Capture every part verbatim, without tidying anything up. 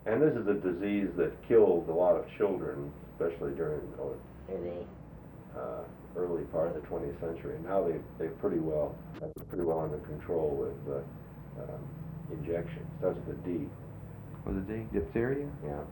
And this is a disease that killed a lot of children, especially during the uh, early part of the twentieth century. Now they they pretty well have it pretty well under control with uh, um, injections. Starts with a D. With a D, diphtheria. Yeah.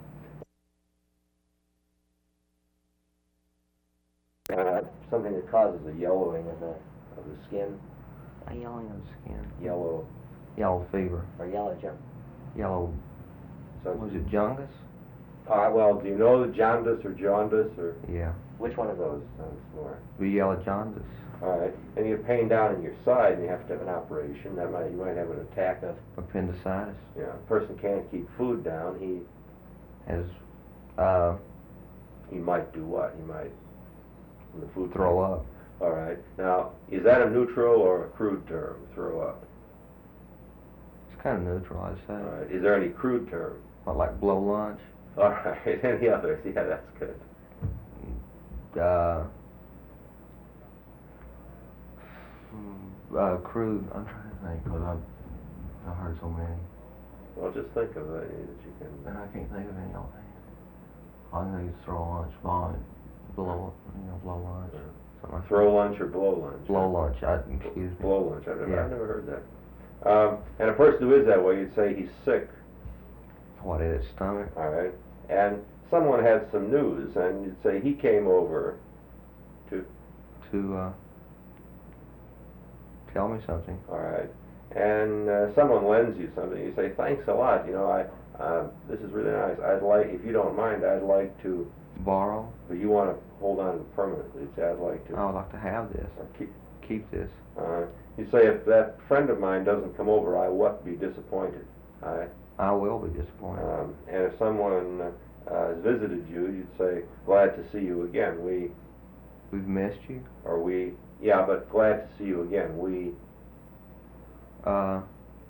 Uh, something that causes a yellowing of the of the skin. A yellowing of the skin. Yellow. Yellow fever. Or yellow jump. Yellow. So was it jaundice? Uh, well, do you know the jaundice or jaundice or? Yeah. Which one of those sounds more? The yellow jaundice. All right. And you have pain down in your side, and you have to have an operation. That might you might have an attack of appendicitis. Yeah. A person can't keep food down. He has. Uh, he might do what? He might. When the food throw up. All right. Now, is that a neutral or a crude term? Throw up. It's kind of neutral, I'd say. All right. Is there any crude term? What, like blow lunch? All right. Any others? Yeah, that's good. Uh, uh, crude. I'm trying to think because I've, I've heard so many. Well, just think of any that you can. And I can't think of any offhand. I think it's throw lunch, vomit, blow, you know, blow lunch. Yeah. Something like Throw that. lunch or blow lunch? Blow lunch. I, excuse me. Blow lunch. I've never, Yeah. I've never heard that. Um, and a person who is that way, you'd say he's sick. What, in his stomach? All right. And someone had some news, and you'd say he came over to. To uh, tell me something. All right. And uh, someone lends you something. You say, thanks a lot. You know, I uh, this is really nice. I'd like, if you don't mind, I'd like to. Borrow? But you want to hold on to it permanently. You'd say, I'd like to. I would like to have this. Or keep. Keep this. Uh, you say, if that friend of mine doesn't come over, I won't be disappointed. All right. I will be disappointed. Um, and if someone uh, has visited you, you'd say, glad to see you again. We. We've missed you? Or we, yeah, but glad to see you again. We. Uh.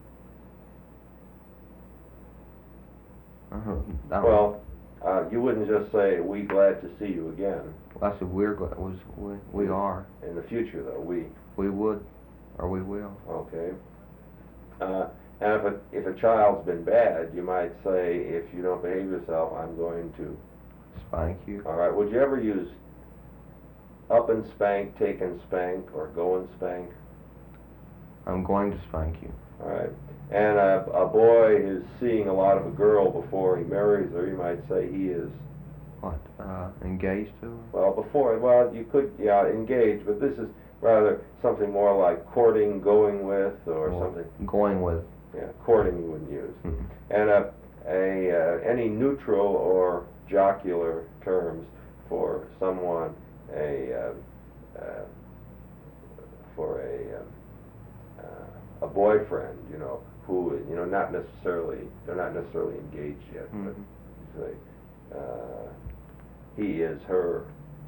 Uh-huh. Well, uh, you wouldn't just say, we glad to see you again. I said we're glad. Was we? We are. In the future, though, we. We would, or we will. Okay. Uh, and if a if a child's been bad, you might say, if you don't behave yourself, I'm going to. Spank you. All right. Would you ever use up and spank, take and spank, or go and spank? I'm going to spank you. All right. And a, a boy is seeing a lot of a girl before he marries her, you might say he is. What? Uh, engaged to her? Well, before, well, you could, yeah, engage, but this is rather something more like courting, going with, or Well, something. Going with. Yeah, courting you wouldn't use. Mm-hmm. And a, a uh, any neutral or jocular terms for someone, a uh, uh, for a uh, uh, a boyfriend, you know, who, you know, not necessarily, they're not necessarily engaged yet, Mm-hmm. but you say, uh, he is her,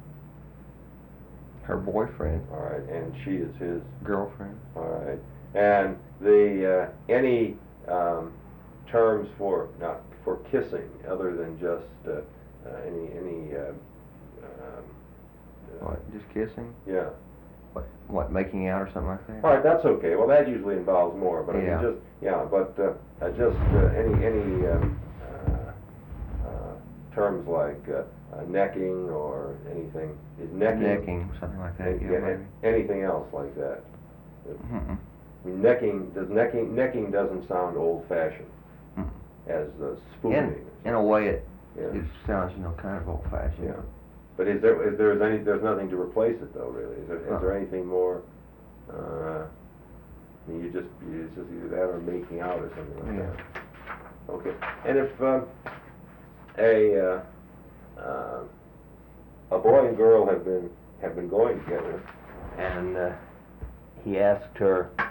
Her boyfriend. all right, and she is his. Girlfriend. All right. And the uh, any um, terms for not for kissing other than just uh, uh, any any uh, um, uh, What? Just kissing? yeah. What? What? Making out or something like that? All right, that's okay. Well, that usually involves more, but Yeah. I mean just yeah, but uh, uh, just uh, any any um, uh, uh, terms like uh, uh, necking or anything is necking. Necking, something like that. Any- Yeah, yeah, maybe. anything else like that. Mm-mm. I mean, necking does necking necking doesn't sound old-fashioned Mm. as uh, spooning. In, in a way, it yeah. it sounds, you know, kind of old-fashioned. Yeah. But is there is there any there's nothing to replace it though really? Is there, is Uh. there anything more? Uh, I mean, you just you it's just either that or making out or something like Yeah. that. Okay. And if um, a uh, uh, a boy and girl have been have been going together, and uh, he asked her.